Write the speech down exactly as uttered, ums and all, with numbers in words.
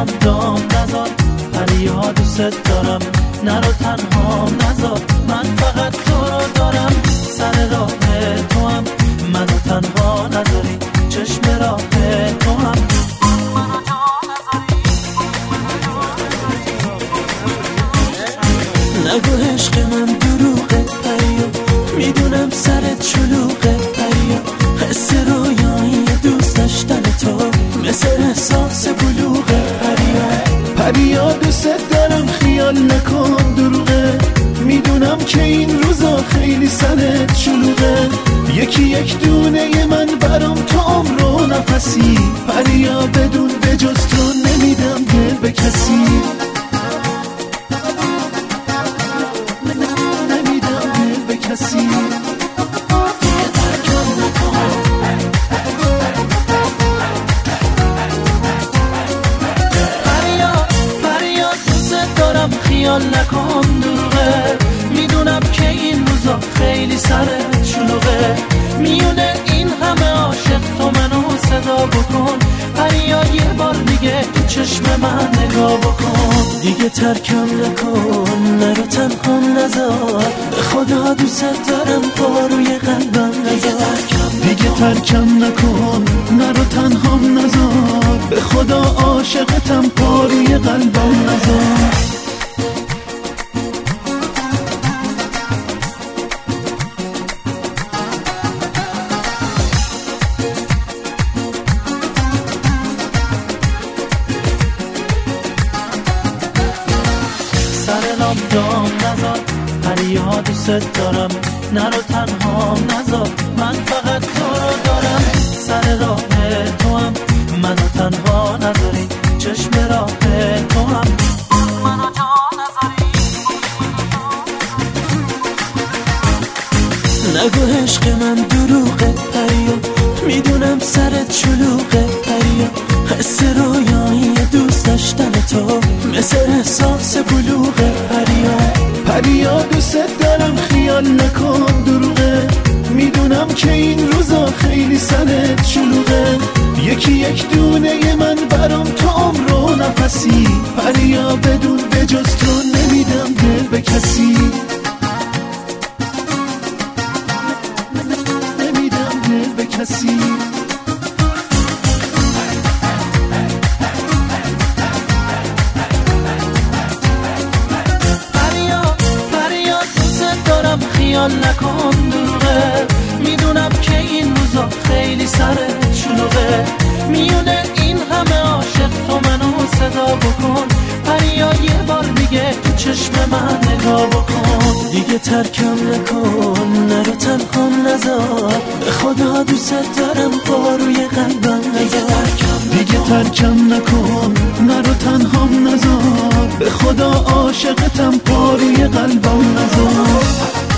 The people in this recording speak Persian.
رام دام نزار، پریا دوست دارم نرو تنها نزار، من فقط تو رو دارم، سر راه تو هم منو تنها نذاری، چشم راه تو هم منو جا نذاری. نگو عشق من دروغه پریا، میدونم سرت شلوغه پریا، حس رویایی دوست داشتن تو مثل احساس بلوغه پریا. پریا دوست دارم خیال نکن دروغه، میدونم که این روزا خیلی سرت شلوغه، یکی یک دونه من برام تو عمر و نفسی، پریا بدون بجز تو نمیدم دل به کسی، نمیدم دل به کسی. خیال نکن دروغه، میدونم که این روزا خیلی سرت شلوغه، میونه این همه عاشق تو منو صدا بکن، پریا یه بار دیگه تو چشم من نگاه بکن، دیگه ترکم نکن نرو تنها نذار، به خدا دوست دارم پاروی قلبم نذار، دیگه ترکم نکن نرو تنها نذار، به خدا عاشقتم پاروی قلبم نذار. دام نزار، پریا دوست دارم نرو تنها نذار، من فقط تو رو دارم، سر راه تو هم منو تنها نذاری، چشم راه تو هم منو جا نذاری. نگو عشق من دروغه پریا، میدونم سرت شلوغه پریا، حس رویایی دوست داشتن تو مثل احساس بلوغه پریا. پریا دوست دارم خیال نکن دروغه، میدونم که این روزا خیلی سرت شلوغه، یکی یک دونه من برام تو عمر و نفسی، پریا بدون بجز تو نمیدم دل به کسی، نمیدم دل به کسی. خیال نکن دروغه، میدونم که این روزا خیلی سرت شلوغه، میونه این همه عاشق تو منو صدا بکن، پریا یه بار دیگه تو چشم من نگاه بکن، دیگه ترکم نکن نرو تنها نذار، به خدا دوست دارم پاروی قلبم نذار، دیگه ترکم نکن نرو تنها نذار، به خدا عاشقتم پاروی قلبم نذار.